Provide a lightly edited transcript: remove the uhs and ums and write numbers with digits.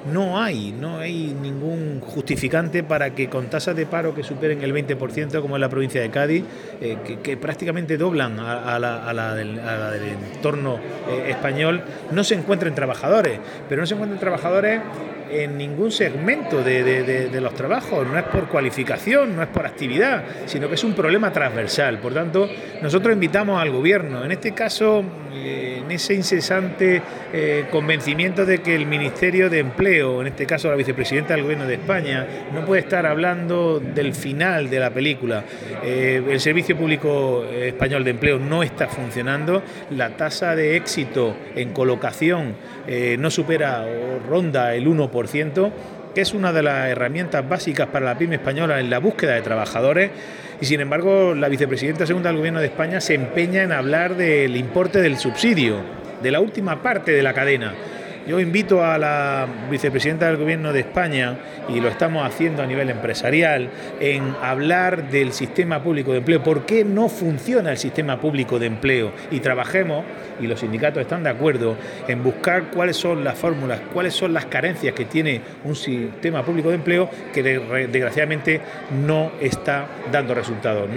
no hay ningún justificante para que con tasas de paro que superen el 20%, como en la provincia de Cádiz, que prácticamente doblan a la del entorno español, no se encuentren trabajadores, pero no se encuentran trabajadores en ningún segmento de los trabajos. No es por cualificación, no es por actividad, sino que es un problema transversal. Por tanto, nosotros invitamos al Gobierno, en este caso, en ese incesante convencimiento de que el Ministerio de Empleo, en este caso la vicepresidenta del Gobierno de España, no puede estar hablando del final de la película. El Servicio Público Español de Empleo no está funcionando, la tasa de éxito en colocación no supera o ronda el 1%, que es una de las herramientas básicas para la pyme española en la búsqueda de trabajadores, y sin embargo la vicepresidenta segunda del Gobierno de España se empeña en hablar del importe del subsidio, de la última parte de la cadena. Yo invito a la vicepresidenta del Gobierno de España, y lo estamos haciendo a nivel empresarial, en hablar del sistema público de empleo. ¿Por qué no funciona el sistema público de empleo? Y trabajemos, y los sindicatos están de acuerdo, en buscar cuáles son las fórmulas, cuáles son las carencias que tiene un sistema público de empleo que desgraciadamente no está dando resultados.